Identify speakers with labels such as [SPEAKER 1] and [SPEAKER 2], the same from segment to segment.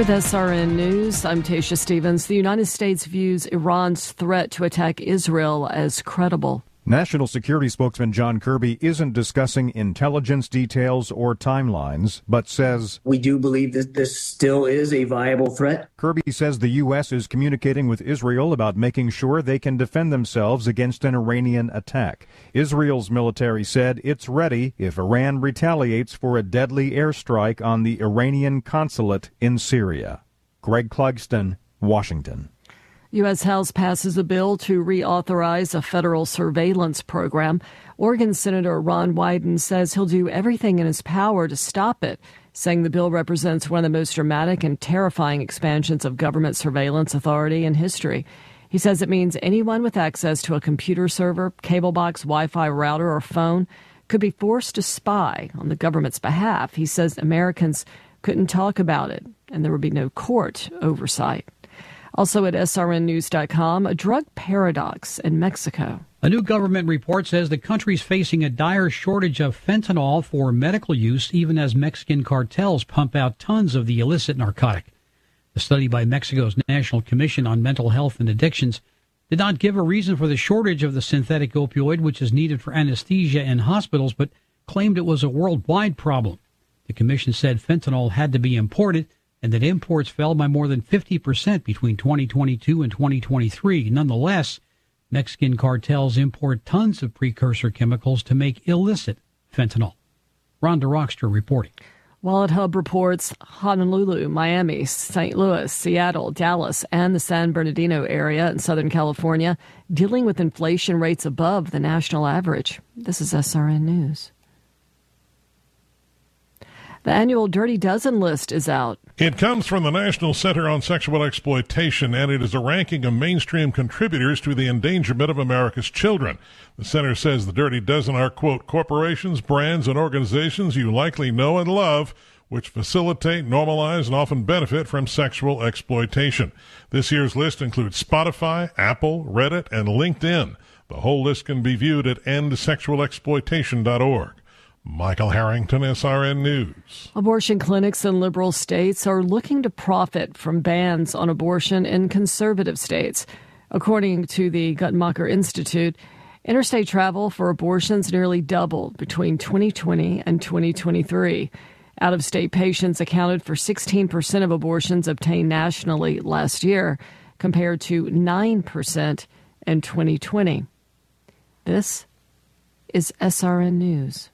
[SPEAKER 1] With SRN News, I'm Tasha Stevens. The United States views Iran's threat to attack Israel as credible.
[SPEAKER 2] National Security spokesman John Kirby isn't discussing intelligence details or timelines, but says,
[SPEAKER 3] "We do believe that this still is a viable threat."
[SPEAKER 2] Kirby says the U.S. is communicating with Israel about making sure they can defend themselves against an Iranian attack. Israel's military said it's ready if Iran retaliates for a deadly airstrike on the Iranian consulate in Syria. Greg Clugston, Washington.
[SPEAKER 1] U.S. House passes a bill to reauthorize a federal surveillance program. Oregon Senator Ron Wyden says he'll do everything in his power to stop it, saying the bill represents one of the most dramatic and terrifying expansions of government surveillance authority in history. He says it means anyone with access to a computer server, cable box, Wi-Fi router, or phone could be forced to spy on the government's behalf. He says Americans couldn't talk about it, and there would be no court oversight. Also at srnnews.com, a drug paradox in Mexico.
[SPEAKER 4] A new government report says the country's facing a dire shortage of fentanyl for medical use, even as Mexican cartels pump out tons of the illicit narcotic. The study by Mexico's National Commission on Mental Health and Addictions did not give a reason for the shortage of the synthetic opioid, which is needed for anesthesia in hospitals, but claimed it was a worldwide problem. The commission said fentanyl had to be imported, and that imports fell by more than 50% between 2022 and 2023. Nonetheless, Mexican cartels import tons of precursor chemicals to make illicit fentanyl. Rhonda Rockster reporting.
[SPEAKER 1] Wallet Hub reports Honolulu, Miami, St. Louis, Seattle, Dallas, and the San Bernardino area in Southern California dealing with inflation rates above the national average. This is SRN News. The annual Dirty Dozen list is out.
[SPEAKER 5] It comes from the National Center on Sexual Exploitation, and it is a ranking of mainstream contributors to the endangerment of America's children. The center says the Dirty Dozen are, quote, corporations, brands, and organizations you likely know and love, which facilitate, normalize, and often benefit from sexual exploitation. This year's list includes Spotify, Apple, Reddit, and LinkedIn. The whole list can be viewed at endsexualexploitation.org. Michael Harrington, SRN News.
[SPEAKER 1] Abortion clinics in liberal states are looking to profit from bans on abortion in conservative states. According to the Guttmacher Institute, interstate travel for abortions nearly doubled between 2020 and 2023. Out-of-state patients accounted for 16% of abortions obtained nationally last year, compared to 9% in 2020. This is SRN News.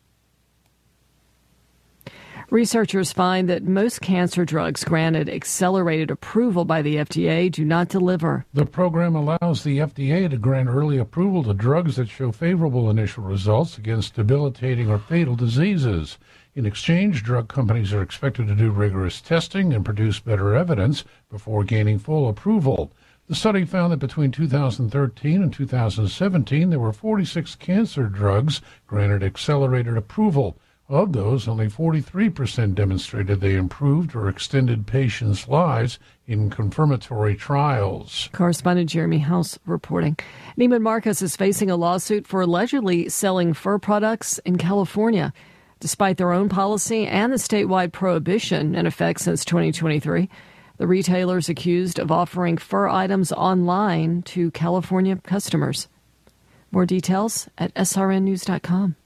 [SPEAKER 1] Researchers find that most cancer drugs granted accelerated approval by the FDA do not deliver.
[SPEAKER 6] The program allows the FDA to grant early approval to drugs that show favorable initial results against debilitating or fatal diseases. In exchange, drug companies are expected to do rigorous testing and produce better evidence before gaining full approval. The study found that between 2013 and 2017, there were 46 cancer drugs granted accelerated approval. Of those, only 43% demonstrated they improved or extended patients' lives in confirmatory trials.
[SPEAKER 1] Correspondent Jeremy House reporting. Neiman Marcus is facing a lawsuit for allegedly selling fur products in California. Despite their own policy and the statewide prohibition in effect since 2023, the retailer is accused of offering fur items online to California customers. More details at srnnews.com.